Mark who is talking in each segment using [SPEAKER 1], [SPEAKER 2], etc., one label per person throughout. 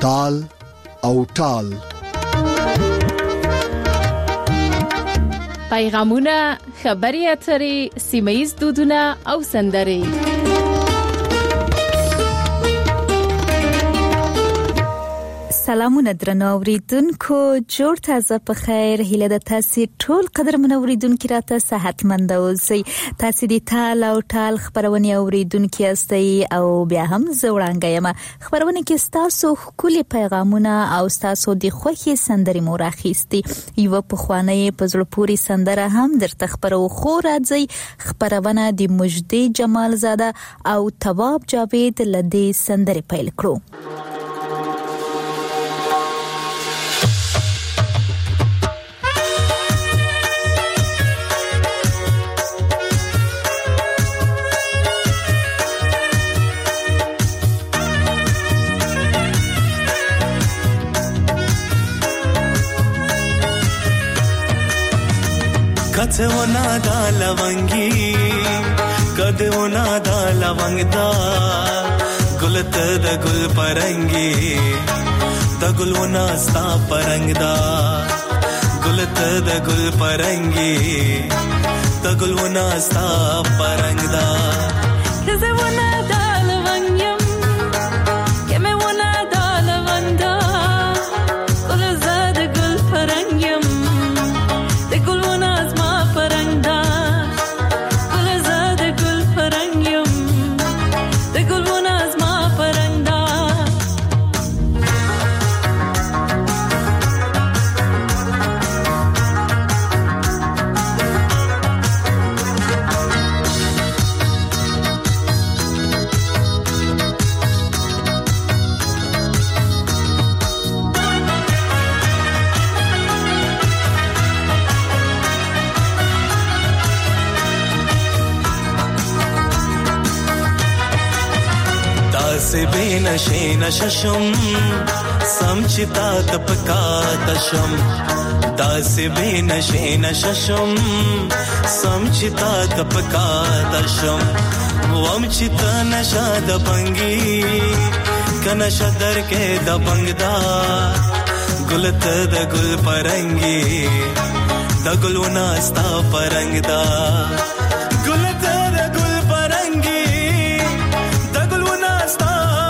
[SPEAKER 1] تال او ټال.
[SPEAKER 2] پیغامونه، خبري اترې، سیمه‌یز دودونه او سندرې.
[SPEAKER 3] سلامونه درنو اوریدونکو، جوړ تازه په خیر. هیله د تاسو ټول قدرمن اوریدونکو راته صحتمند اوسئ. تاسو د تال او ټال خبرونه اوریدونکو یاستئ او بیا هم زوړانګه یم. خبرونه کې تاسو خولي پیغامونه او تاسو د خوخي سندري مورخيستي. یو په خوانه په زړه پوری سندره هم درته خبرو خو راځي. خبرونه د مجدي جمال زاده او تواب جاوید لدی سندري پیل کړو.
[SPEAKER 4] कदे वो नादा लवंगी, कदे वो नादा लवंगदा, गुलत द गुल परंगी, द गुल वो नास्ता परंगदा, गुलत द गुल परंगी, द गुल वो नास्ता परंगदा. कदे वो नादा लवंगयम, के मैं वो नादा लवंदा, गुलत द गुल परंगयम. बेनशे नशशम समचिता तपका तशम, दासे बेनशे नशशम समचिता तपका तशम. वमचित नशा दबंगी कनशा दर के दबंगदा, गुलत द गुल परंगी, द गुल नास्ता परंगदा, गुलत द गुल परंगी, द गुल नास्ता.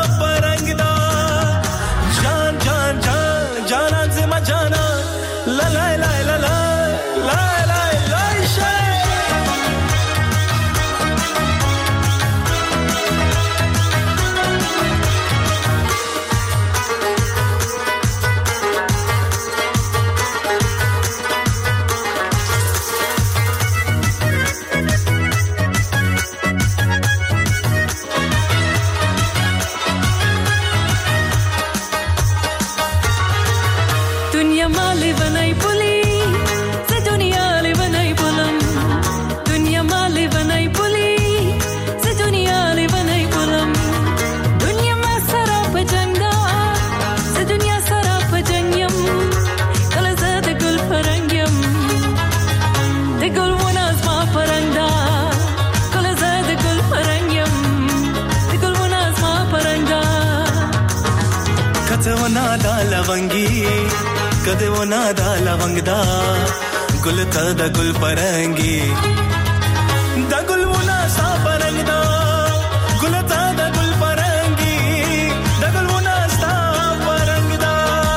[SPEAKER 4] कदे वो नादा लवंगदा, गुलता द गुल परंगी, द गुल वो नास्ता परंगदा, गुलता द गुल परंगी, द गुल वो नास्ता परंगदा.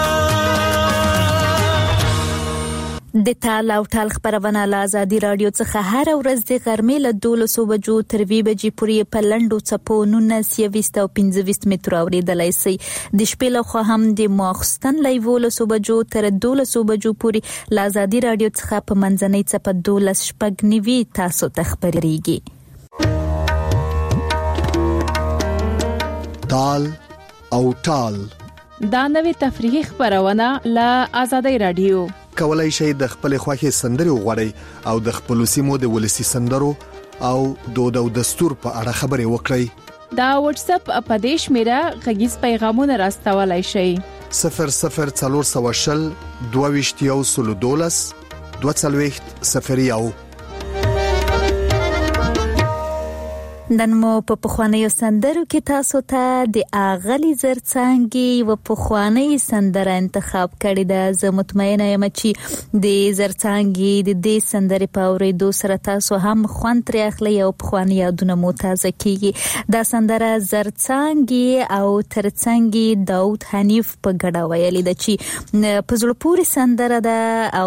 [SPEAKER 3] د تال او ټال خبرونه له آزادي رادیو څخه هر ورځ د غرمې له 12 بجو تر 2 بجې پورې په لنډو څپو 19 او 25 متر اوریدلای شئ. د شپې له خوا هم د ماخستن له 12 بجو تر 12 بجو پورې له آزادي رادیو څخه په منځنۍ څپه 12 شپږ تاسو ته خبرېږي.
[SPEAKER 1] تال او ټال
[SPEAKER 2] دا نوې تفریحي خبرونه له آزادي رادیو.
[SPEAKER 1] کولای شئ د خپل خوښي سندري وغوړئ او د خپل سیمو د ولسی سندرو او دود او دستور په اړه خبري وکړئ.
[SPEAKER 2] دا واتس اپ اپدیش میرا غږیز پیغامونه راستولای شئ.
[SPEAKER 1] 0040 22 22 01.
[SPEAKER 3] نن مو په پخوانیو سندرو کې تاسو ته د اغلی زرڅانګي و پخوانی سندره انتخاب کړی ده. زه مطمئنه یم چې د زرڅانګي د دې سندرې په اورېدو سره تاسو هم خوند ترې اخلئ او پخوانی یادونه مو تازه کیږي. دا سندره زرڅانګي او ترڅانګي داود حنیف په ګډه ویلې ده چې په زړه پورې سندره ده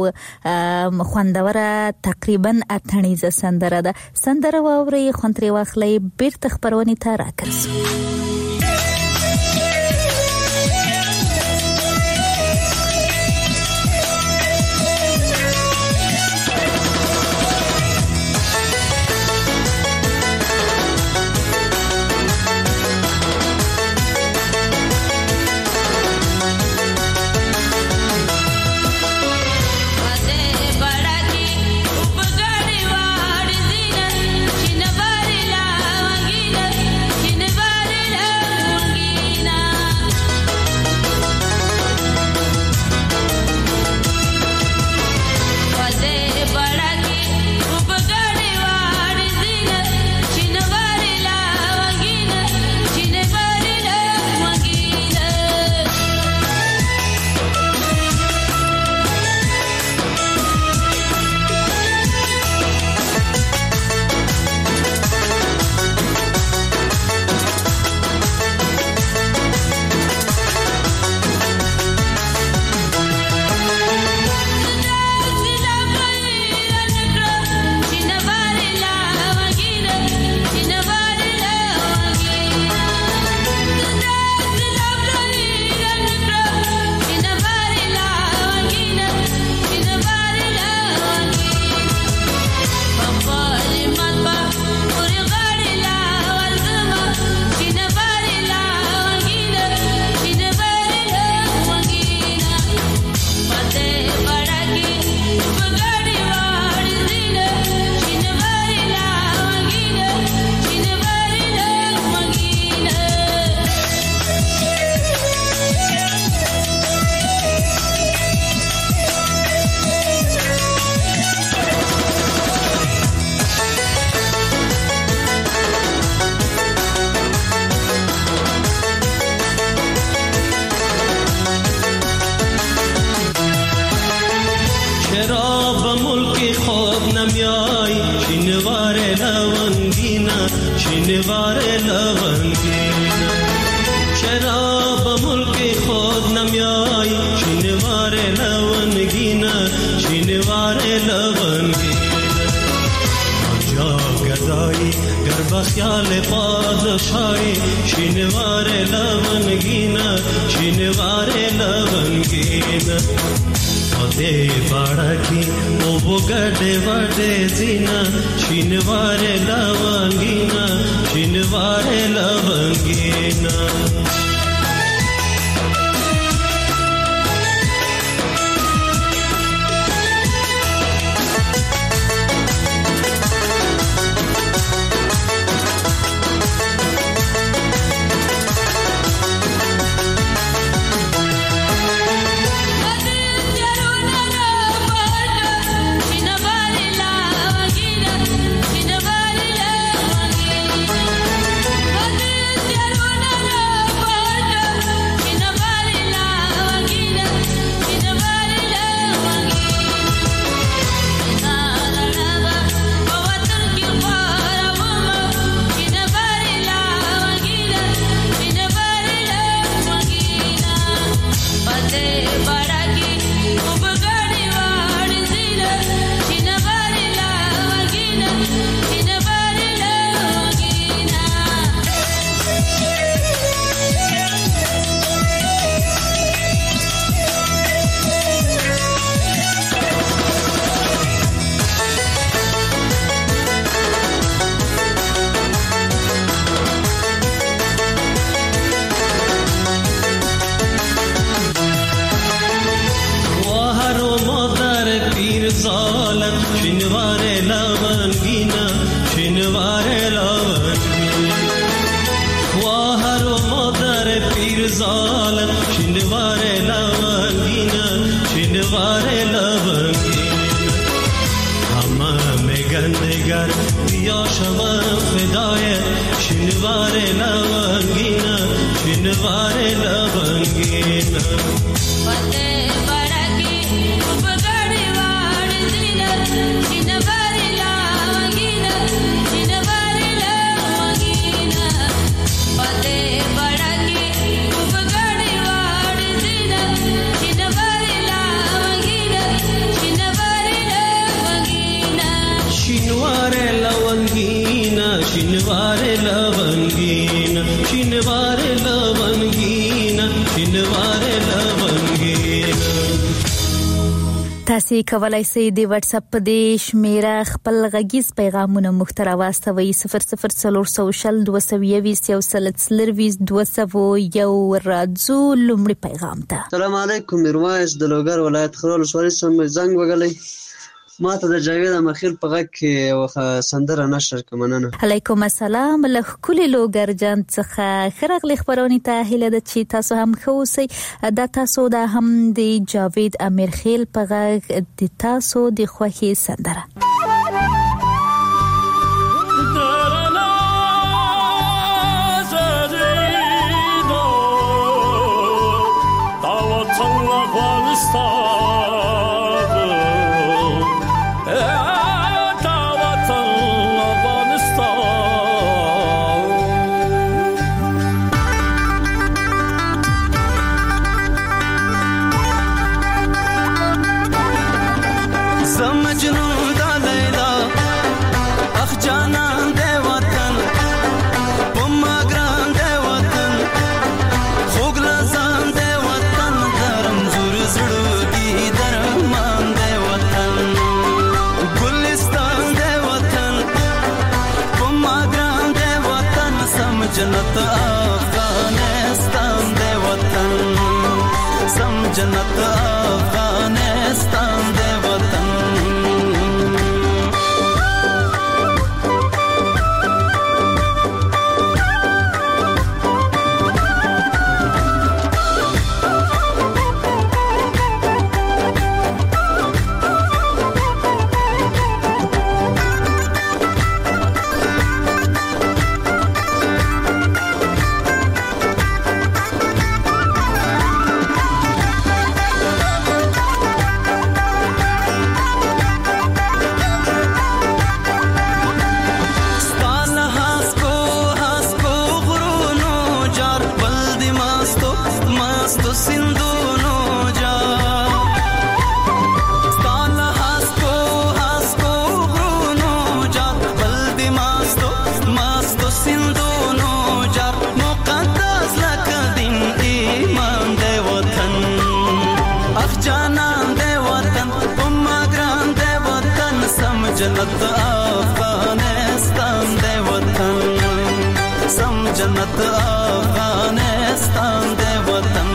[SPEAKER 3] او خوندوره تقریبا اتڼیزه سندره ده. سندره واورئ، خوند ترې واخلئ، بیرته خپرونې ته راګرځو.
[SPEAKER 4] Hamma megan negar بیا شما فدای شنوار لونگینا شنوار لونگینا شنوار لونگینا شنوار لونگینا شنوار لونگینا.
[SPEAKER 3] تاسو کولای شئ د واتس اپ د شمیره خپل غږیز پیغامونه مختر واستوي 004022 راځو لومړی پیغام ته.
[SPEAKER 5] السلام علیکم میرویس د لوګر ولایت خرول ولسوالۍ سم زنګ وګلې ما ته د جاوید مخیل په غږ کې یو سندره نشر کومننه.
[SPEAKER 3] علیکم السلام له کل لوګر جان څخه خرغلی خبرونی ته هله د چی تاسو هم خوسي د تاسو د هم د جاوید امرخیل په غږ د تاسو د خوخي سندره.
[SPEAKER 4] जन्नत अफगानिस्तान दे वतन सम जन्नत अफगानिस्तान दे वतन. जन्नत अफगानिस्तान दे वतन सम जन्नत अफगानिस्तान दे वतन.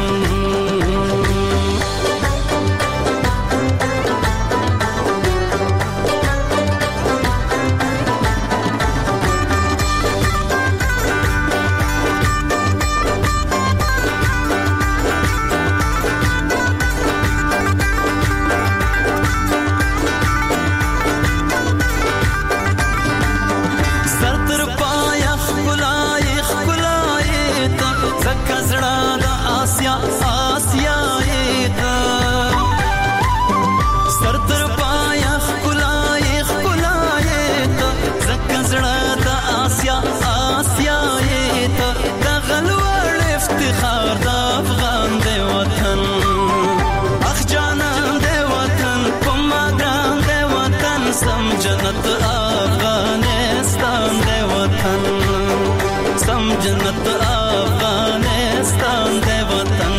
[SPEAKER 4] जन्नत अफगानिस्तान दे वतन सम जन्नत अफगानिस्तान दे वतन.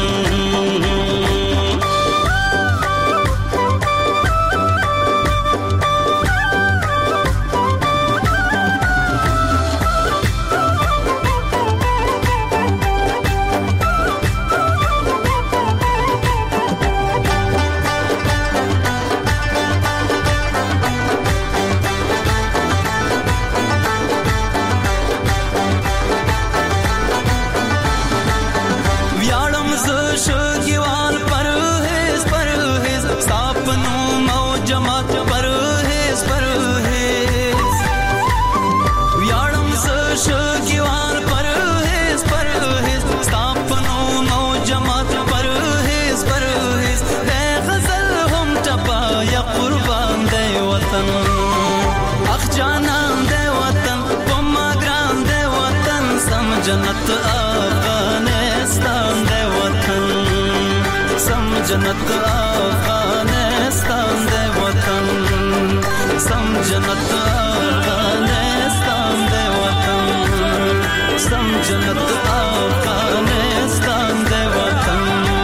[SPEAKER 4] جنت افغانستان دی وطن سم جنت افغانستان دی وطن سم جنت افغانستان دی وطن سم جنت افغانستان دی وطن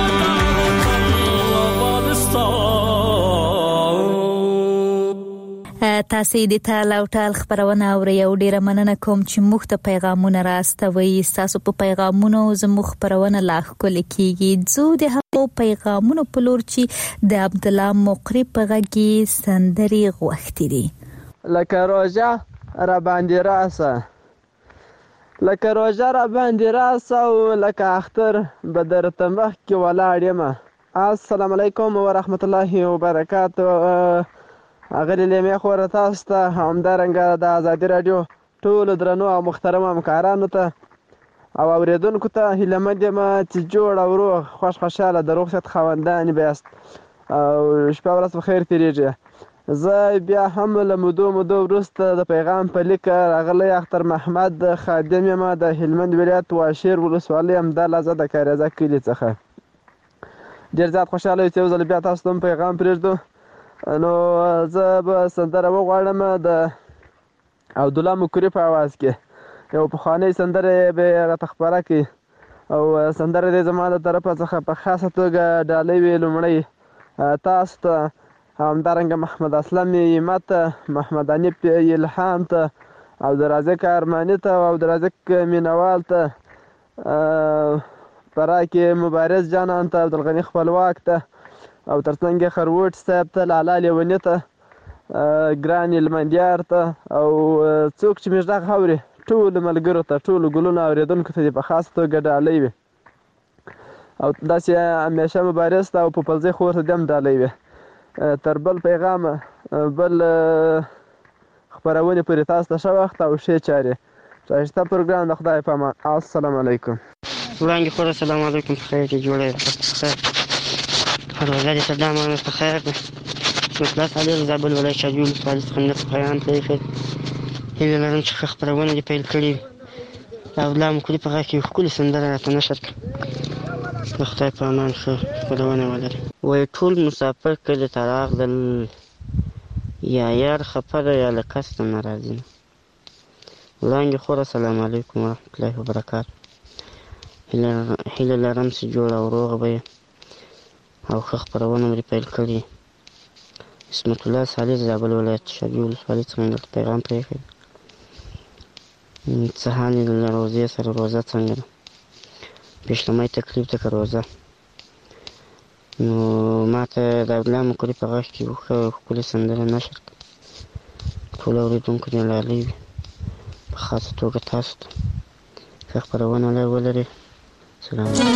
[SPEAKER 3] تاسې د تال او ټال خبرونه اورئ او ډیره مننه کوم چې موږ ته پیغامونه راستوي. ستاسو په پیغامونو زموږ خبرونه لا ښکلې کیږي. زه د هغو پیغامونو په لور چې د عبدالله مقری په غږ کې سندرې غوښتې دي.
[SPEAKER 6] لکه روژه را باندې راسه لکه روژه را باندې راسه او لکه اختر به درته مخکې ولاړ یم. السلام علیکم ورحمت الله وبرکاتو. اغلی لیمې خوره تاسو ته همدارنګه د ازادي راډیو ټولو درنو او محترمو همکارانو ته او اورېدونکو ته هیله مند یم چې جوړ او روغ خوش خوشحاله د روغ صحت خاوندان بیاست او شپه ورځ په خیر تېرېږي. زه بیا هم له مودو وروسته د پیغام په لیک راغلی اختر محمد خادم یم د هلمند ولایت واشیر ولسوالۍ همدا لحظه د کاریزه کلي څخه. ډېر زیات خوشحاله یو چې یو ځل بیا تاسو ته هم پیغام پرېږدو. نو زه به سندره وغواړم د عبدالله مقری په اواز کې. یو پخوانۍ سندره به یې راته خپره کړي او سندره دې زما د طرفه څخه په خاصه توګه ډالۍ وي لومړی تاسو ته، همدارنګه محمد اسلم یمت، محمد انیف الهام ته، عبدالرازق ارماني ته او عبدالرازق مینوال ته، پراکې مبارز جانان ته، عبدالغني خپلواک ته او ترڅنګ یې خروټ صاحب ته، لالا لیوني ته، ګران هلمندیار ته او څوک چې موږ دغه اوري ټولو ملګرو ته، ټولو ګلونو اورېدونکو ته دې په خاص توګه ډالۍ وي او داسې همیشه مبارز ته او په پلزۍ خور ته دې هم ډالۍ وي. تر بل پیغامه بل خپرونې پورې تاسو ته ښه وخت او ښې چارې. ښایسته پروګرام د خدای په امان. السلام علیکم.
[SPEAKER 7] وړاندې خور السلام علیکم. په خیر کې جوړه خیر روژه دې ته دا مانه په خیر ده. مطلق علي زابل ولایت شاجوی ولسوالۍ څخه مې درته پیغام پرېښود. هیله لرم چې ښه خپرونه دې پیل کړې وي. د عبدالله مقری په غږ کې یو ښکلې سندره راته نشر کړه. د خدای په امان ښه خپرونه ولري. وایي ټول مسافر کلي ته راغلل، یا یار خفه ده یا له کسته نه راځي. وړاندې خور السلام علیکم ورحمت الله وبرکاتو. هیله لرم چې جوړ او روغ به یې او ښه خپرونه مې پیل کړې. اسمت الله صالح زابل ولایت شاجوی ولسوالۍ څخه مې درته پیغام پرېښود. څه حال یې له روژې سره؟ روژه څنګه ده؟ بېشلمۍ تکلیف ده که روژه؟ نو ما ته د عبدالله مقری په غږ کې یو ښه ښکلې سندره نشر کړه. ټولو اورېدونکو دې ډالۍ وي، په خاصه توګه تاسو ته ښه خپرونه ولري. سلام علیکم.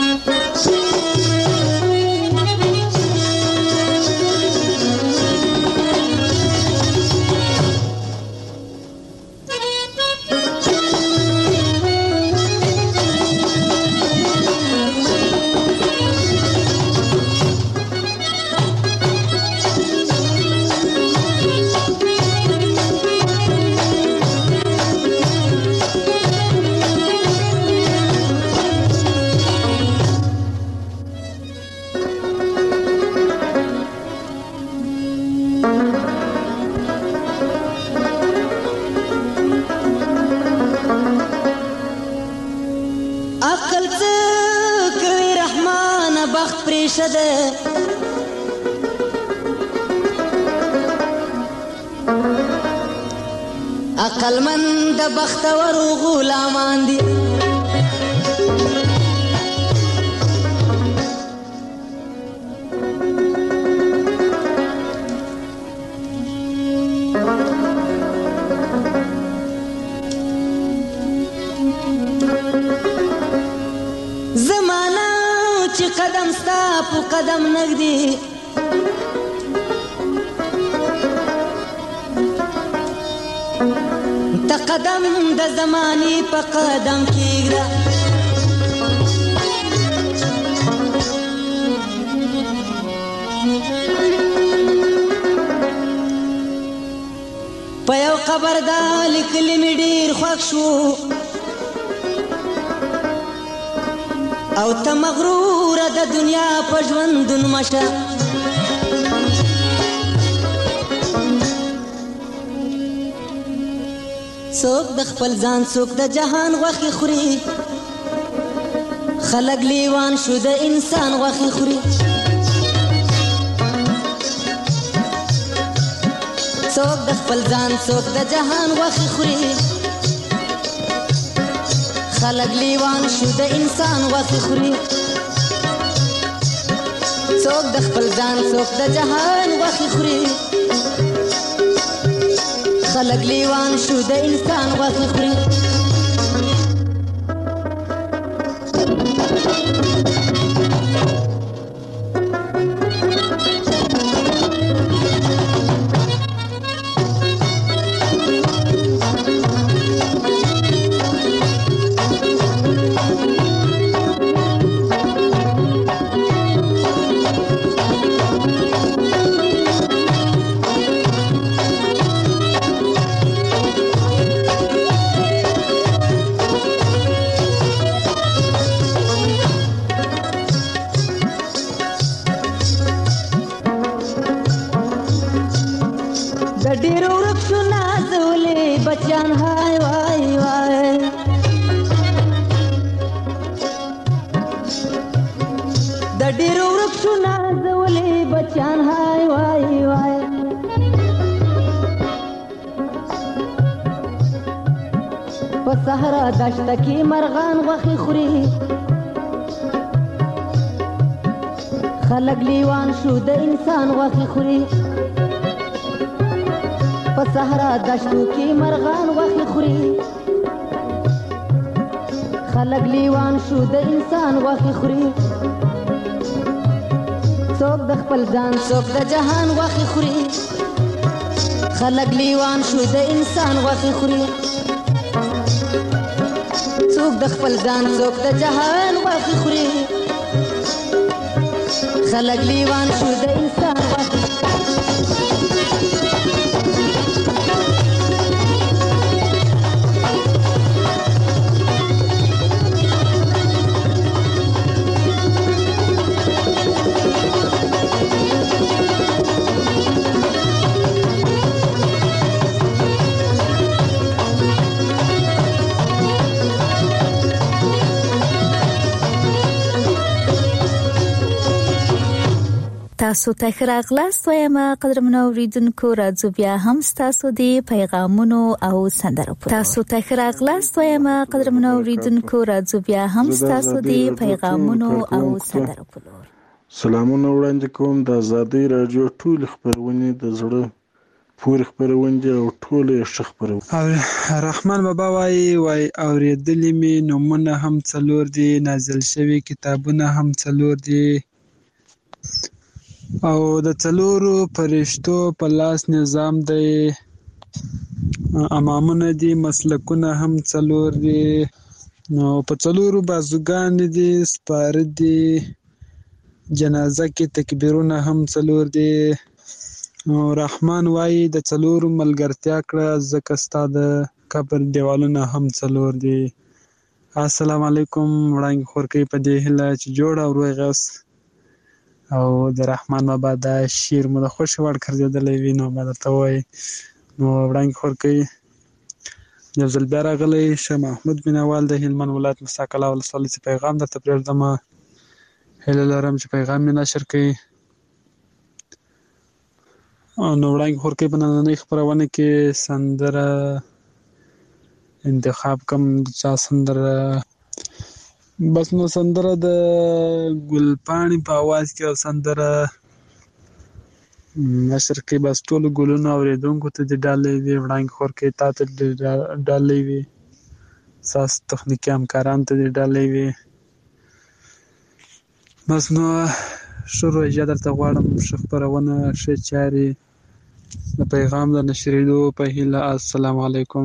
[SPEAKER 8] عقلمند د بختورو غلامان دي، زمانہ چې قدم ستا په قدم نږدې، ته قدم د زمانې په قدم کېږده. په یو قبر دا لیکلي مې ډېر خوښ شو، او ته مغرور د دنیا په ژوندون مشه څوک د خپل ځان څوک د جهان غوښې خوري خلک لیوان شو د انسان غوښې خوري څوک د خپل ځان څوک د جهان غوښې خوري خلک لیوان شو د انسان غوښې خوري څوک د خپل ځان څوک د جهان غوښې خوري خلک لیوان شو د انسان غوښې خوري صحرا دشته کې مرغان غوښې خوري خلک لیوان شو د انسان غوښې خوري په صحرا دشتو کې مرغان غوښې خوري خلک لیوان شو د انسان غوښې خوري څوک د خپل ځان څوک د جهان غوښې خوري خلک لیوان شو د انسان غوښې خوري څوک د خپل ځان څوک د جهان غوښې خوري خلک لیوان شو د انسان غوښې
[SPEAKER 3] تاسو ته ښه راغلاست وایم قدرمنو اوریدونکو راځو بیا هم تاسو د پیغامونو او سندرو په تاسو ته ښه راغلاست وایم قدرمنو اوریدونکو راځو بیا هم تاسو د پیغامونو او سندرو په لور
[SPEAKER 9] سلامونه وړاندې کوم د آزادۍ رادیو ټول خبرونه د زړه پورې خبرونه او ټول ښه خبرونه
[SPEAKER 10] رحمان بابا وای اوریدلې می نومونه هم څلور دي نازل شوی کتابونه هم څلور دي او د څلورو فرشتو په لاس نظام دی امامونه دي مسلکونه هم څلور دي نو په څلورو بازوګان دي سپاره دي جنازه کې تکبیرونه هم څلور دي رحمان وایي د څلورو ملګرتیا کړه ځکه ستا د قبر دیوالونه هم څلور دي السلام علیکم وړاندې خورکۍ په دې هیله چې جوړ او روغ یاست او د رحمان بابا دا شعر مو د خوښې وړ ګرځېدلی وي نو ما درته ووایي نو وړاندې خورکۍ یو ځل بیا راغلی شه محمود مینوال د هلمند ولایت موسی قلعه ولسوالۍ څخه پیغام درته پرېږدمه هیله لرم چې پیغام مې نشر کړي نو وړاندې خورکۍ په نننۍ خپرونه کې سندره انتخاب کوم چا سندره بس نو سندره د ګلپاڼې په اواز کې او سندره نشر کې بس ټولو ګلونو اورېدونکو ته دې ډالۍ وي وړاندې خورکۍ تا ته ډالۍ وي ستاسو تخنیکي همکارانو ته دې ډالۍ وي بس نو ښه روژه درته غواړم ښه خپرونه ښه چارې د پیغام د نشرېدو په هیله السلام علیکم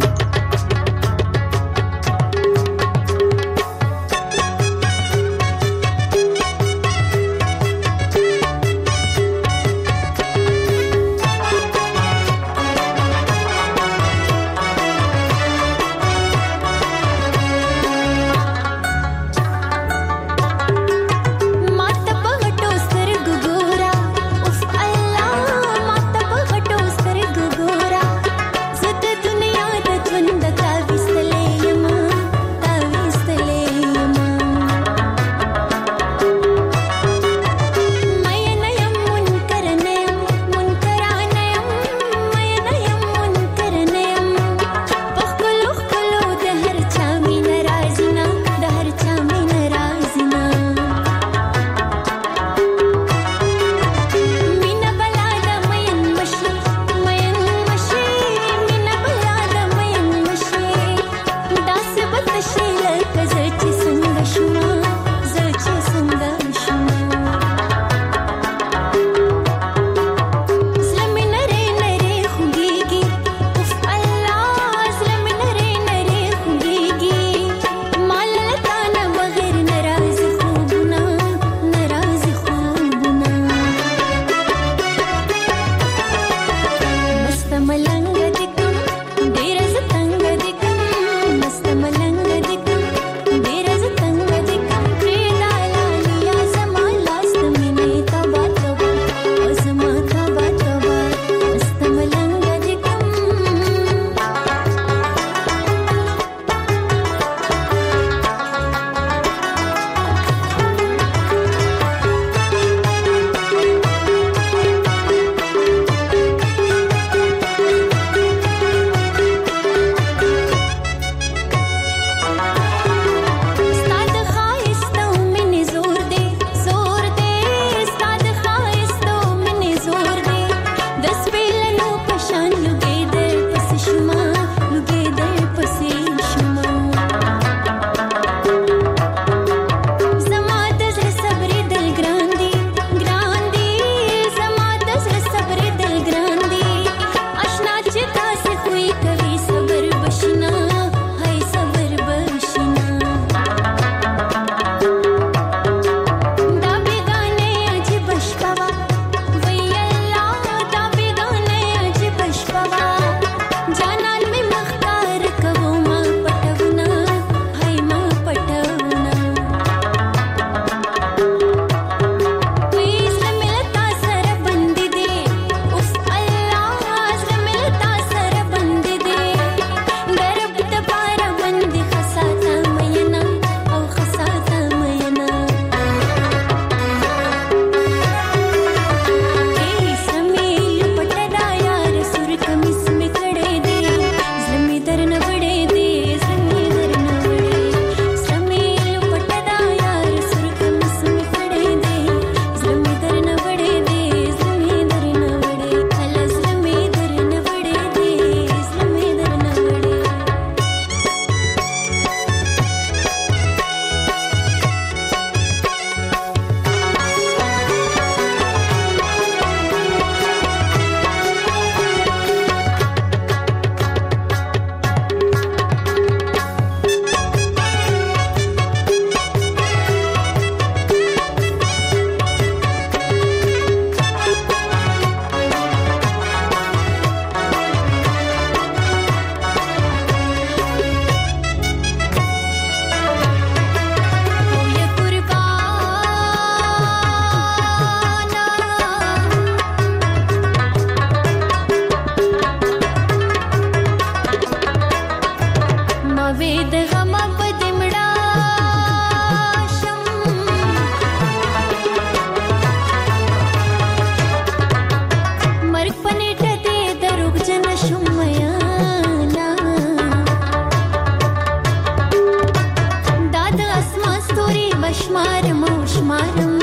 [SPEAKER 11] مارم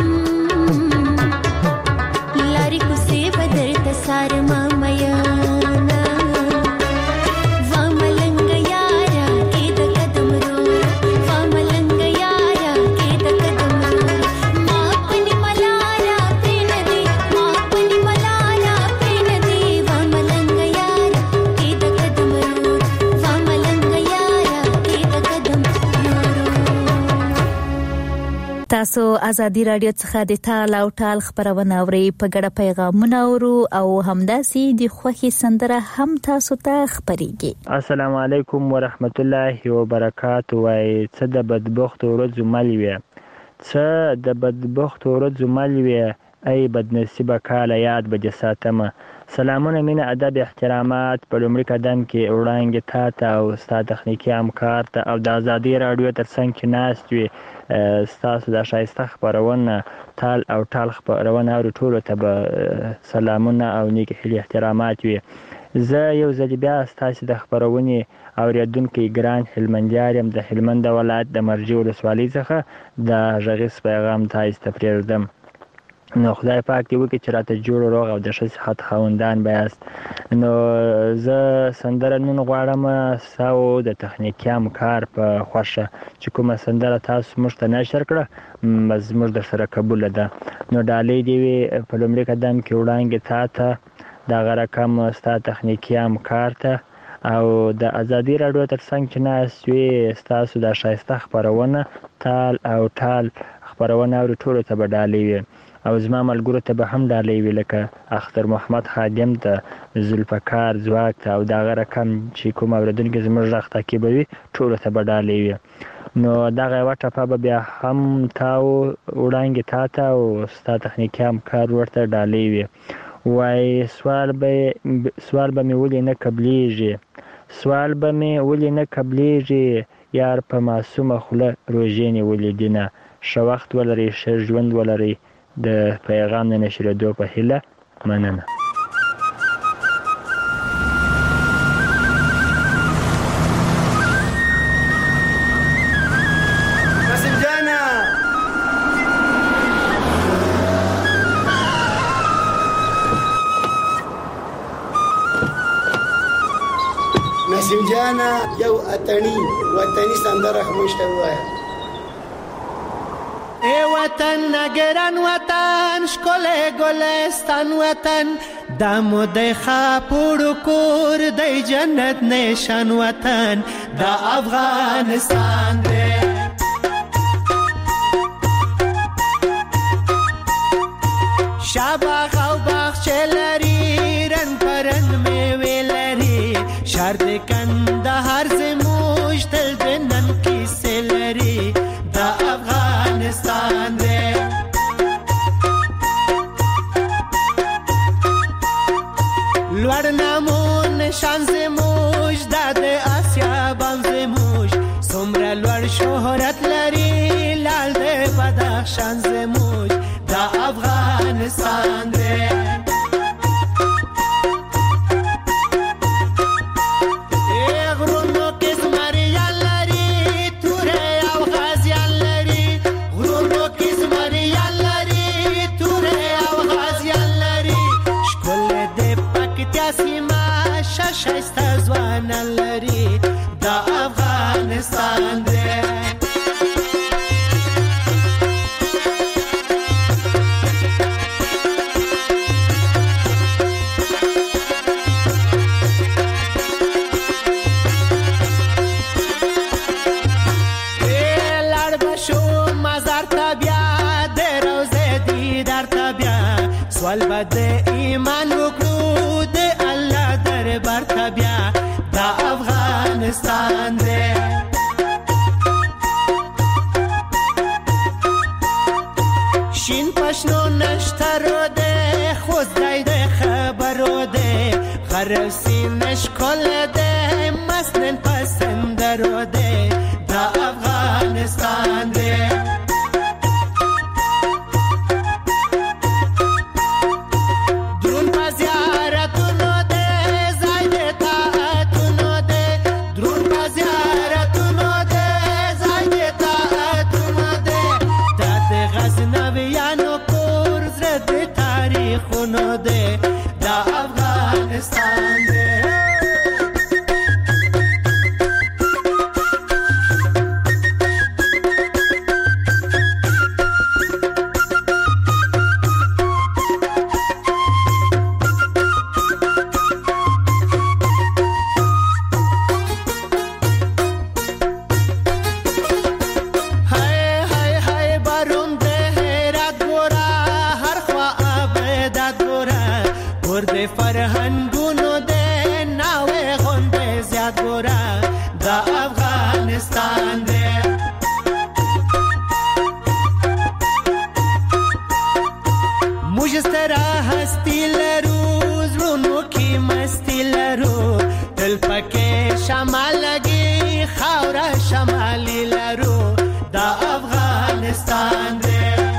[SPEAKER 11] لاری کوسه بدر تسار ما میانا واملنګ یارا کې د قدم رو واملنګ یارا کې د قدم رو ما پنی ملارا پین دی ما پنی ملارا پین دی واملنګ یارا کې د قدم رو واملنګ یارا کې د قدم رو. تاسو ازادي رادیو څخه د تال او ټال خبرونه اورئ په ګډه پیغامونه اورو او همداسي د خوخي سندره هم تاسو ته خبريږي.
[SPEAKER 12] السلام علیکم ورحمت الله وبرکاته. وای څه د بدبخت ورځ ملوي څه د بدبخت ورځ ملوي ای بدنصیبه کاله یاد به جساتمه. سلامونه مینه ادب احترامات په لومړي قدم کې وړاندې تا او ستاسو تخنیکی همکار ته او د ازادي رادیو ترڅنګ کې ناست وي ستاسو د شایسته خبرونه تال او ټال خبرونه او ټولو ته به سلامونه او نیک هیلې احترامات وي. زه یو ځل بیا ستاسو د خبرونې اوریدونکي ګران هلمندیار یم د هلمند ولایت د مرجې ولسوالۍ څخه د غږیز پیغام تاسو ته پرېږدم. نو خدای پاک دې وکړي چې راته جوړ روغ او د ښه صحت خاوندان بیاست. نو زه سندره نن غواړم ستاسو د تخنیکي همکار په خوښه چې کومه سندره تاسو موږ ته نشر کړه زموږ درسره قبوله ده. نو ډالۍ دې وي په لومړي قدم کې وړاندې تا ته دغه رقم ستا تخنیکي همکار ته او د ازادي رادیو ترڅنګ چې ناست وي ستاسو د ښایسته خپرونه تال او ټال خپرونه او ټولو ته به ډالۍ وي او زما ملګرو ته به هم ډالۍ وي لکه اختر محمد خادم ته ذوالفقار ځواک ته او دغه رقم چې کوم اوریدونکي زموږ غږ تعقیبوي ټولو ته به ډالۍ وي. نو دغه یوه ټپه به بیا هم تاو وړاندې تا ته او ستا تخنیکي همکار ورته ډالۍ وي. وای سوال به مې ولې نه قبلیږي یار په معصومه خوله روژې نیولې دینه. ښه وخت ولرئ ښه ژوند ولرئ د پیغام د نشرېدو په هیله. مننه.
[SPEAKER 13] نسیم جانا یو اتنی وطنی سندره خموشته وایه.
[SPEAKER 14] ای وطن نگران وطن شکل گلستان وطن دامو دی خاپوڑو کور دی جنت نشان وطن دا افغانستان دی. شاباغ او باغچه لري رنگ پرنگ میوه لري شهر د کندهار زموږ تل د نن کیسې لري دا افغانستان دی. لوړ نامون شان زموږ دا د آسیا بام زموږ څومره لوړ شهرت لري لال د بدخشان زموږ دا افغانستان دی. شایسته ځوانان لري دا افغانستان دی. لاړ به شو مزار ته بیا د روضې دیدار ته بیا سوال به د ایمان وکړو د الله دربار ته بیا دا افغانستان دی. شین پشنو نشترو دی خوزدای دی خبرو دی غرسی نشکل دی مسنن پسندرو دی دا افغانستان دی. غزنه خونو دی دا افغانستان دی فرهنګونو دی ناوې غوندې زیات ګوره دا افغانستان دی موږ ستره هستي لرو زړونو کې مستي لرو تل پکې شمال لګي خاوره شمالي لرو دا افغانستان دی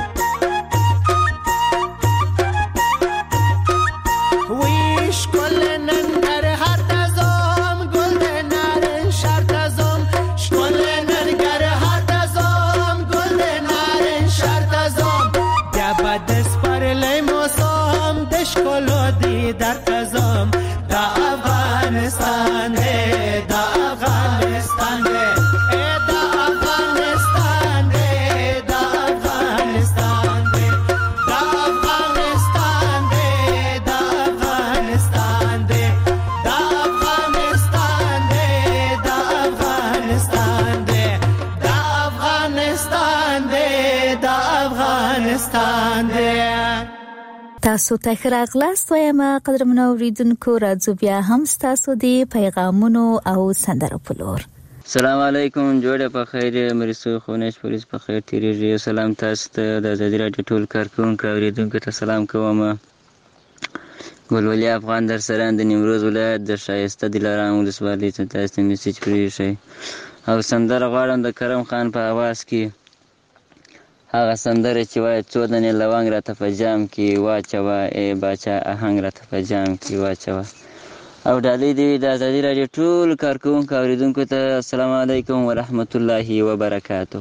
[SPEAKER 14] در کزم دا افغانستان ہے دا افغانستان ہے اے دا افغانستان ہے دا افغانستان ہے دا افغانستان ہے دا افغانستان ہے دا افغانستان ہے دا افغانستان ہے دا افغانستان ہے دا افغانستان ہے
[SPEAKER 3] تاسو ته ښه راغلاست وایم قدرمنو اوریدونکو راځو بیا هم ستاسو د پیغامونو او سندرو په لور
[SPEAKER 15] السلام علیکم جوړه په خیر مرسو خونش پولیس په خیر تیریږي سلام تاسو ته د آزادي راډیو ټول کارکونکو اوریدونکو ته سلام کوم ګلولي افغان در سره د نیمروز ولایت د شایسته دلارام ولسوالۍ ته تاسو میسج پریږئ او سندره غواړم د کرم خان په आवाज کې هغه سندره چې وایي څو دانې لونګ راته په جام کې واچوه ای باچا آهنګ راته په جام کې واچوه او ډالۍ دې وي د ازادي راډیو ټول کارکوونکو اورېدونکو ته السلام علیکم ورحمت الله وبرکاته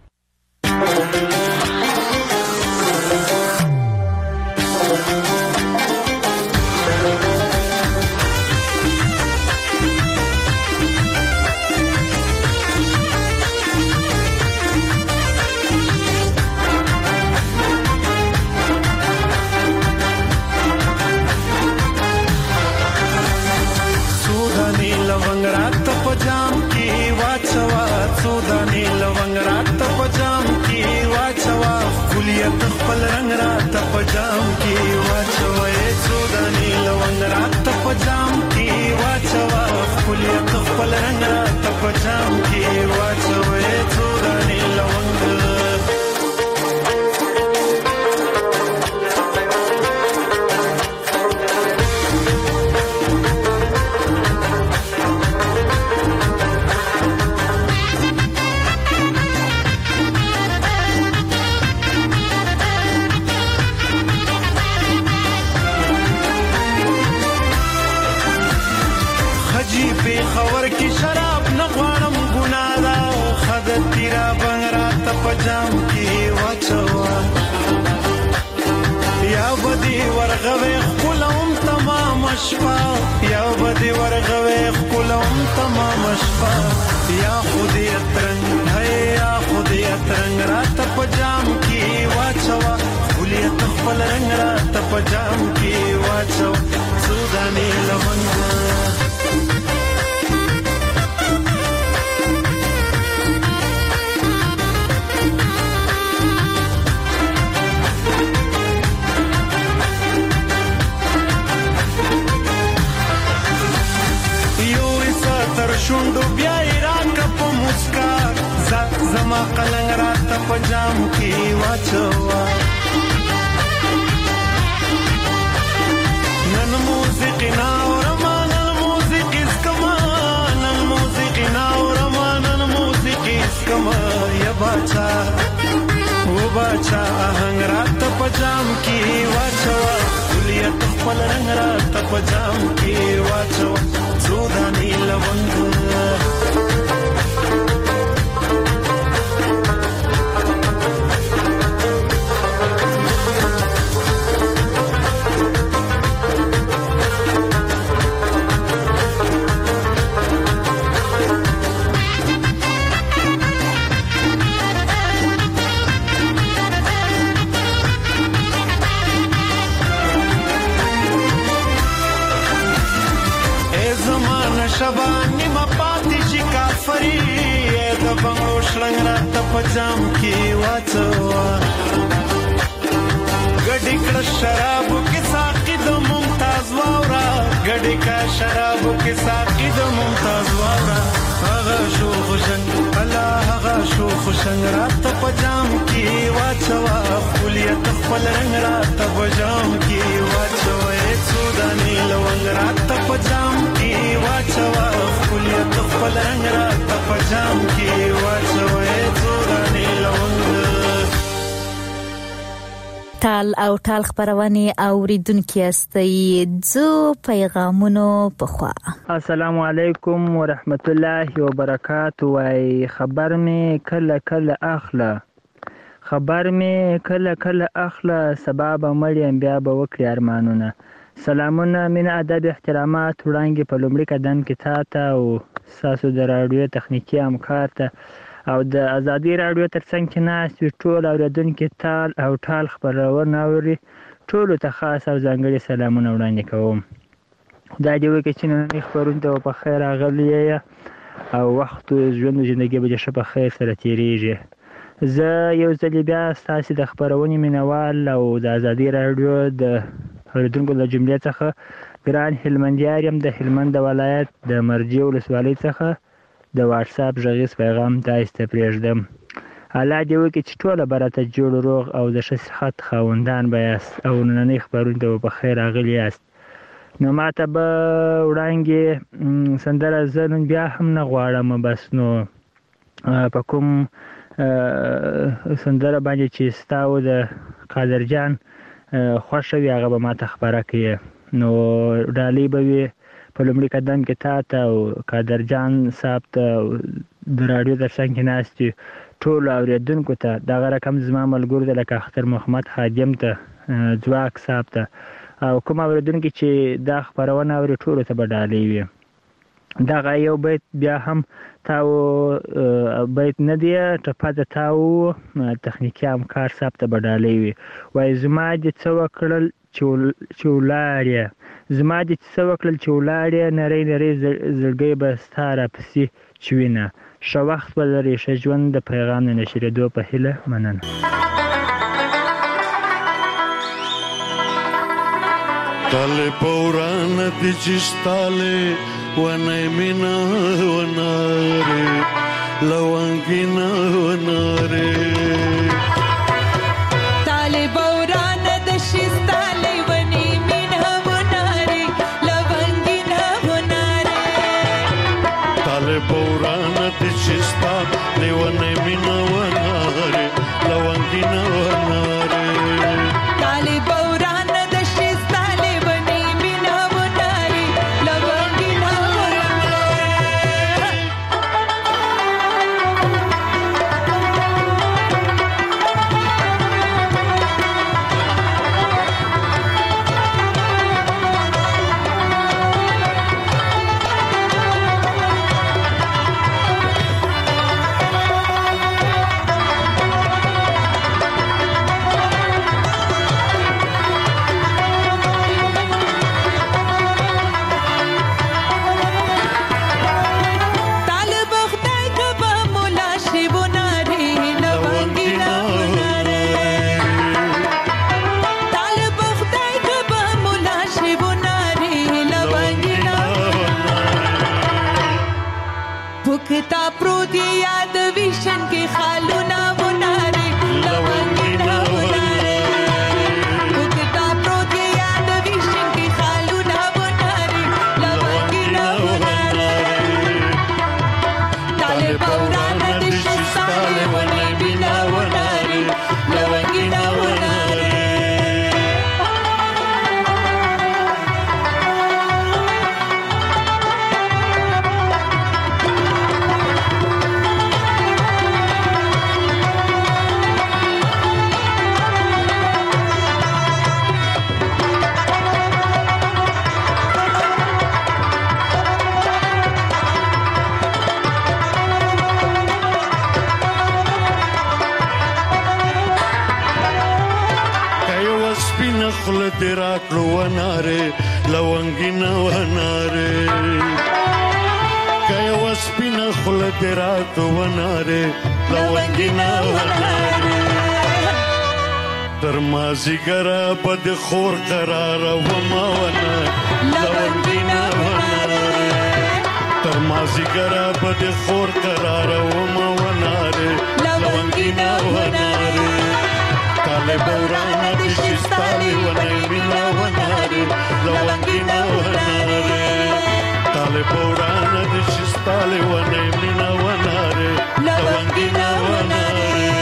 [SPEAKER 4] خپل رنگ راته په جام کې واچوي سوداني لونګ راته په جام کې واچوه خپلیت خپل رنگ راته په جام کې واچوي سوداني لونګ خور کی شراب نه غواړم ګناه ده خد تیرا بنګ راته په جام کې واچوه یا بدی ورغوي خپلوم تمام شپه یا بدی ورغوي خپلوم تمام شپه یا خودی ترنګ ہے یا خودی ترنګ راته په جام کې واچوه خپلیت خپل رنگ راته په جام کې واچوه سوداني لونګ شوندو بیا ایران په مسکا زما قلنګ راته په جام کې واچوه نن موسیقي ناورما نن موسیقي اسکما نن موسیقي ناورما نن موسیقي اسکما یا باچا و باچا آهنګ راته په جام کې واچوه کلیت خپل رنګ راته په جام کې واچوه سوداني لونګ
[SPEAKER 14] شړنګ راته په جام کې واچوه ګډې کړه شرابو کې ساقي د ممتاز واوره ګډې کړه شرابو کې ساقي د ممتاز واوره هغه شو خوشنګ الله هغه شو خوشنګ راته په جام کې واچوه خپلیت خپل رنګ راته په جام کې واچوه سوداني لونګ راته په جام کې واچوه خپلیت خپل رنګ راته په جام کې واچوه سوداني لونګ
[SPEAKER 3] ټال او ټال خبرونه اوریدونکو استي زو پیغامونو په خوا
[SPEAKER 12] السلام علیکم ورحمت الله وبرکاتہ وای خبر می کله کله اخله سبب مریم بیا به وکړي ارمانونه سلامونه من ادب احترامات وړاندې په لومړي قدم کې تاسو او ساسو د رادیو تخنیکی همکار ته او د ازادي رادیو ترڅنګ کې ناست ټول اوریدونکو ټال او ټال خبرونه اوري ټول ته خاص او ځانګړي سلامونه وړاندې کوم دا دی وکړي چې نن خبرونه ته په خیر راغلی او وخت ژوند ژوندۍ به شه په خیر سره تیریږي زه یو ځل بیا ستاسو د خبرونې مینوال او د ازادي رادیو د اوریدونکو له جملې څخه ګران هلمندیار یم د هلمند ولایت د مرجې ولسوالۍ څخه د واتس اپ غږیز پیغام تاسو ته پرېږدم الله دې وکړي چې ټول برته جوړ روغ او د ښه صحت خاوندان بیاست او نننۍ خبرونه ته په خیر راغلي یاست نو ماته به وړاندې سندره زه نن بیا هم نه غواړم بس نو په کوم سندره باندې چې ستاسو د قادر جان خوښه وي هغه به ماته خبره کوي نو ډالۍ به وي په لومړي قدم کې تاسو او قادر جان صاحب ته د رادیو ترڅنګ کې ناست ټول اوریدونکو ته دغه رقم زما ملګرو د لکه اختر محمد خادم ته ځواک صاحب ته او کوم اوریدونکو چې دا خبرونه اوري ټول ته به ډالۍ وي دغه یو بیت بیا هم تاسو بیت نه دی ټپه د تاسو تخنیکی همکار صاحب ته به ډالۍ وي وای زما د څه وکړل چولاړې زما د څه وکړل چولاړې نری زړګی به ستاره پسې چوینه ښه وخت ولرئ ښه ژوند د پیغام نه نشرېدو په هیله مننه
[SPEAKER 16] Tale paurana di cistale wana mina wanare lawangina wanare
[SPEAKER 17] Tale paurana di cistale wana mina wanare lawangina wanare
[SPEAKER 16] Tale paurana di cistale wana mina wanare lawangina wanare
[SPEAKER 17] Tale paurana
[SPEAKER 16] لکه یوه سپینه خوله دې راته ونارې لونګینه ونارې تر مازدیګره به د خور قراره ومه ونه لونګینه ونارې تر مازدیګره به د خور قراره ومه ونارې لونګینه ونارې طالبه ورانه دې شي ستا لیونۍ مینه ونارې لونګینه ونارې طالبه ورانه دې شي ستا لیونۍ مینه ونارې لونګینه ونارې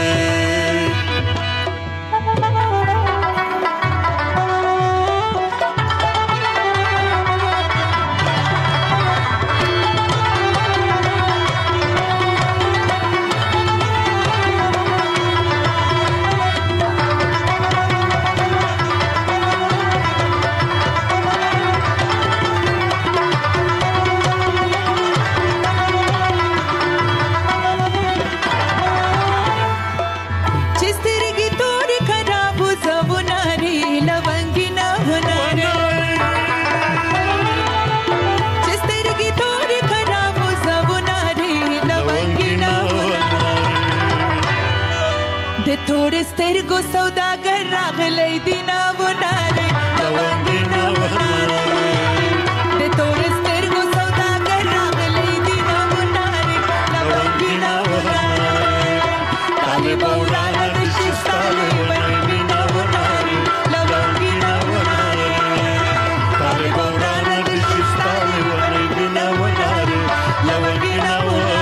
[SPEAKER 17] थोड़े سترګو سوداګر راغلی دینا وناره لونګینه وناره د تورې سترګو سوداګر راغلی دینا وناره لونګینه وناره طالبه ورانه دې شي ستا لیونۍ مینه وناره لونګینه وناره طالبه ورانه دې شي ستا لیونۍ مینه وناره لونګینه وناره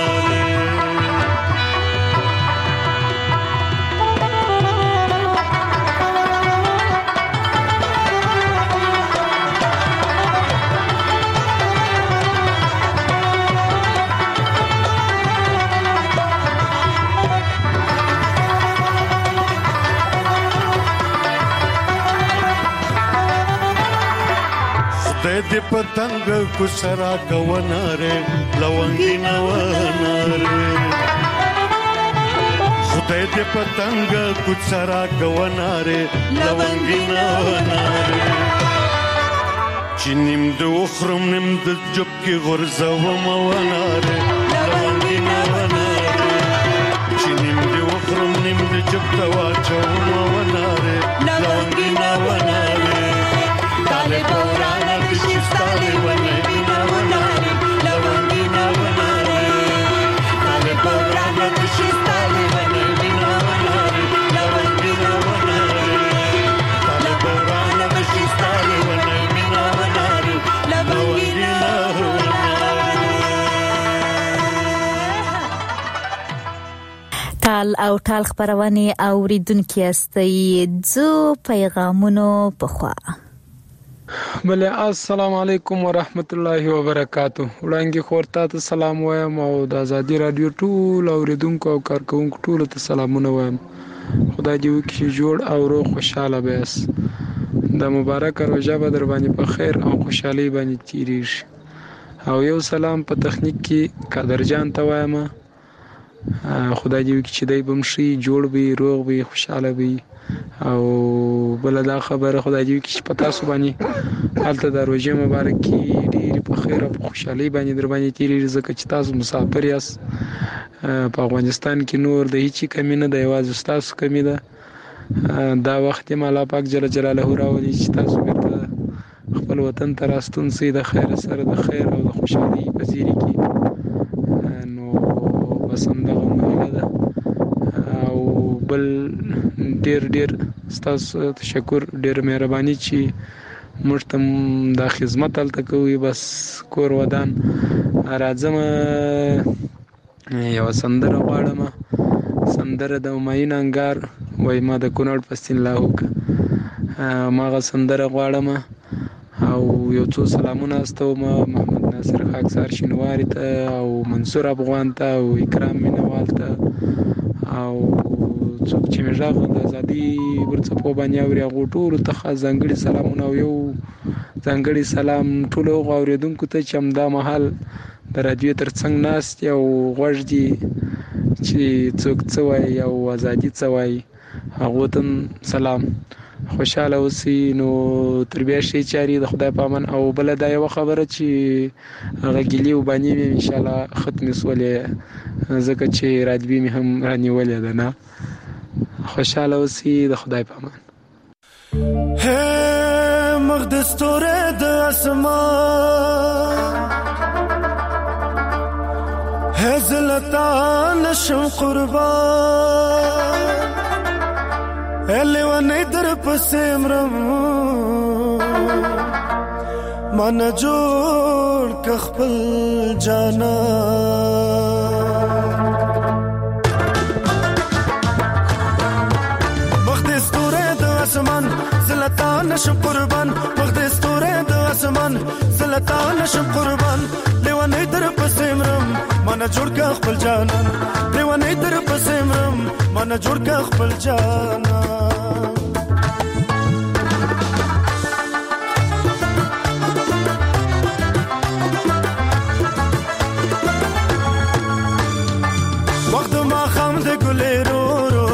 [SPEAKER 17] دې پتنګ کو سرا کووناره لونګینه وناره خدای دې پتنګ کو سرا کووناره لونګینه وناره چې نیم د وخرم نیم د جب کې غرزوم وناره لونګینه وناره چې نیم د وخرم نیم د جب ته واچوم وناره لونګینه وناره طالبه ورانه دې شي ستا لیونۍ مینه وناره لونګینه وناره طالبه ورانه دې شي ستا لیونۍ مینه وناره لونګینه وناره طالبه ورانه دې شي ستا لیونۍ مینه وناره لونګینه وناره
[SPEAKER 3] ټال او ټال خبرونه اوریدونکو استي ځو پیغامونو په خوا
[SPEAKER 10] بله السلام علیکم ورحمت الله وبرکاتو وړاندې خورتا ته سلام وایم او د ازادي رادیو ټول اوریدونکو او کارکونکو ټول ته سلامونه وایم خدای دې وکړي جوړ او روغ خوشاله بیاس د مبارک روزه به در باندې په خیر او خوشحالي باندې تیریږي او یو سلام په تخنیک کې قادر جان ته وایم خدای دې وکړي چې دای بمشي جوړ وي روغ وي خوشاله وي او بل دا خبره خدای دې وکړي چې په تاسو باندې حالت د روزه مبارک کې ډېر په خیر او خوشحالي باندې در باندې تیریږي ځکه چې تاسو مسافر یاست په افغانستان کې نور د هیڅ کمی نه د یوازې تاسو کمی ده دا وخت یې الله پاک جل جلاله راولي چې تاسو بیرته خپل وطن ته راستون سي د خیر سره د خیر او د خوشحالي په زیری کې نو بس همدغه مهمه ده او بل ډیر ستاسو تشکر ډیر مهرباني چې موږ ته د خدمت تلته کوي بس کور ودان راځم یو سندره غواړم سندره د ماین انګار وای ما د کونړ پستین لاهوک ماغه سندره غواړم او یو څو سلامونه استو ما محمد ناصر خاکسار شینواری ته او منصور افغان ته او اکرام مینوال ته او څوک چې مې د ازادي ورڅپو باندې اوري هغه ټول ته ځانګړي سلامونه او یو ځانګړي سلام ټول اوریدونکو ته چې همدا مهال د رادیو ترڅنګ ناست او غوږ دي چې څوک څه وایي او ازادي څه وایي هغه ته سلام
[SPEAKER 18] خوشاله اوسي. نو تربیه شي چاري د خدای په امان. او بل دا یو خبره چې هغه ګلی وبانی مې ان شاء الله ختم سولې ځکه چې رادبي مې هم رانیولې ده نه. خوشاله اوسي د خدای په امان.
[SPEAKER 17] ہے مقدس توره د اسمان ہے زلطان شم قربان الی ونی در پسمرم من جوړ کخپل جانا مقدس توره د اسمان زلطان شم قربان مقدس توره د اسمان زلطان شم قربان لیوانی در پسمرم من جوړ کخپل جانا لیوانی در پسمرم من جوړ کخپل جانا وقت ما خام د ګلې رو رو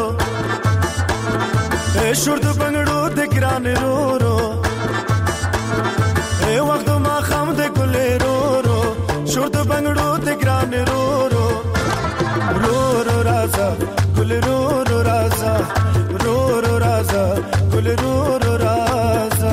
[SPEAKER 17] اے شور د بنگړو د ګران رو رو اے وقت ما خام د ګلې رو رو شور د بنگړو د ګران رو رو رو رو رازا ګل رو رو رازا رو رو رازا ګل رو رو رازا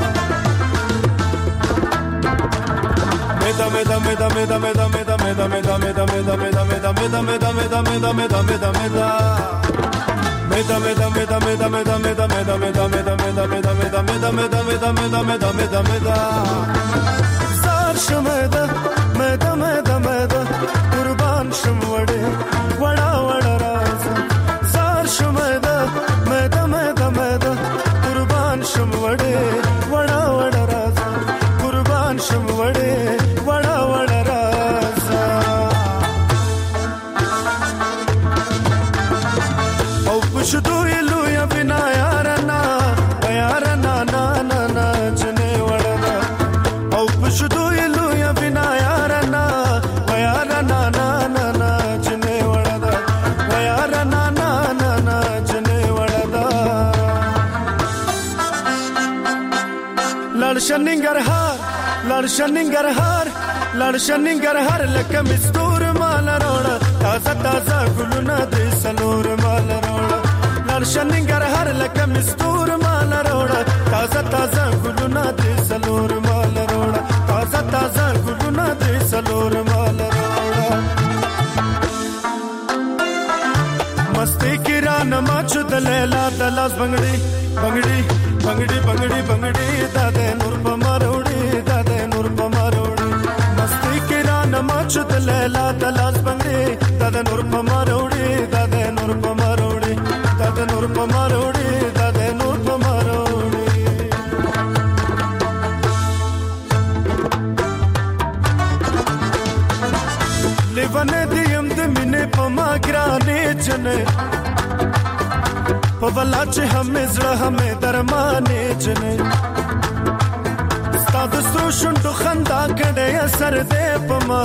[SPEAKER 17] مدا مدا مدا مدا مدا مدا مدا مدا مدا مدا مدا مدا مدا مدا مدا مدا مدا مدا مدا meda meda meda meda meda meda meda meda meda meda meda meda meda meda meda meda meda meda meda zar shmeda meda meda meda qurban shmwade wada wada raza zar shmeda meda meda meda qurban shmwade wada wada raza qurban shmwade wada wada raza شدو یلو یا بنا یارنا یارنا نا نا نا جنے وڑنا او شدو یلو یا بنا یارنا یارنا نا نا نا جنے وڑنا یارنا نا نا نا جنے وڑنا لړشننګر هر لکه مستور مال روړه تازه تازه ګلونه د سلور مال روړه لړشننګر هر لکه مستور مال روړه تازه تازه ګلونه د سلور مال روړه تازه تازه ګلونه د سلور مال روړه مستی کران ماچو د لیلا د لاس بنگړي بنگړي بنگړي بنگړي بنگړي د نور په ماروړي د نور په ماروړي مستی کران ماچو د لیلا د لاس بنگړي د نور په ماروړي د نور په ماروړي د نور په ماروړي د نور په ماروړي لیوانه دیم د مینه په ما ګرانې چنه په بلا چې همې زړه همې درمانې چنه ستاد سترو شونډو خندا کړې اثر دې په ما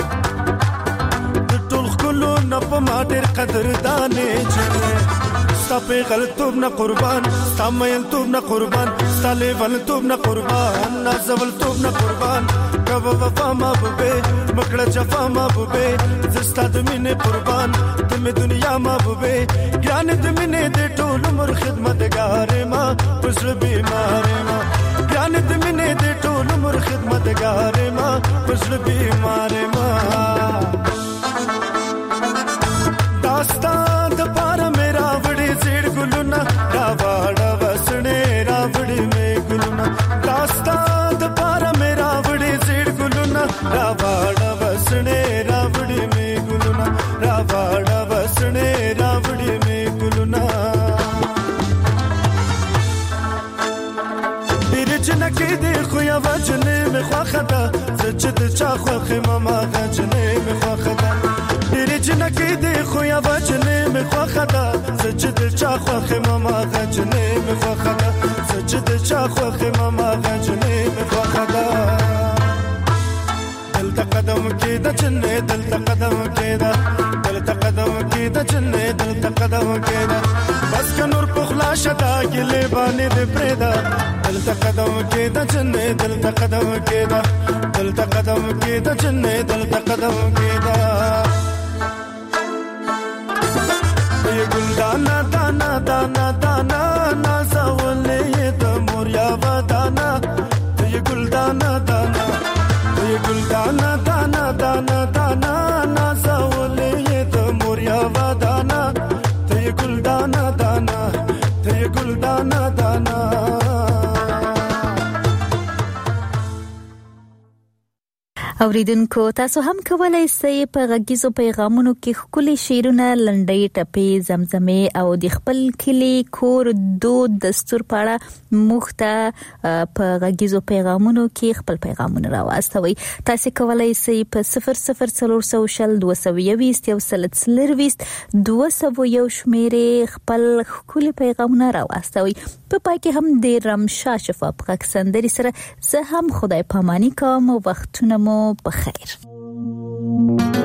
[SPEAKER 17] د ټول ښکلو نه په ما ډېر قدردانې چنه ستا پیغلتوب نه قربان ستا میلتوب نه قربان ستا لیونتوب نه قربان نازولتوب نه قربان کبه وفا محبوبې مکړه جفا محبوبې زستا د مینې قربان ته مې دنیا محبوبې ګران د مینې د ټول عمر خدمتګارې ما پزړه بیمارې ما ګران د مینې د ټول عمر خدمتګارې ما پزړه بیمارې ما داستان د پاره میرا وړي زیړ ګلونه راوړه وسنه راوړي مې ګلونه داستان د پاره میرا وړي زیړ ګلونه راوړه وسنه راوړي مې ګلونه راوړه وسنه راوړي مې ګلونه بیرجنه کې دې خو یا وجنه مې خواخه ده زچ د چا خوخه ماما غجنه مې خواخه ده بیرجنه کې دې خو یا وجنه مې خواخه ده زچ د چا خوخه ماما غجنه مې خواخه ده زچ د چا خوخه ماما غجنه مې خواخه ده دلته قدم کې د جنې دلته قدم کې د جنې دلته قدم کېدا بس که نور پخلا شدا ګلې باندې د پرېدا دلته قدم کېدا جنې دلته قدم کېدا دلته قدم کېدا جنې دلته قدم کېدا ای ګل دانا دانا دانا دانا نازولې د موریا ودانا ای ګل دانا دانا ای ګل دانا دانا دانا دانا نازولې د موریا ودانا ای ګل دانا دانا ای ګل دانا دانا
[SPEAKER 3] اوریدونکو تاسو هم کولای شئ په غږیزو پیغامونو کې خپل شعرونه لنډۍ ټپې زمزمې او د خپل کلی کور دود دستور پاړه مخته په غږیزو پیغامونو کې خپل پیغامونه راوستوي تاسو کولای شئ په 0040 221 شمیرې خپل خپل پیغامونه راوستوي په پای کې هم د رمشا شفاف غږ سندري سره زه هم خدای پاماني کوم او وختونه مو بخیر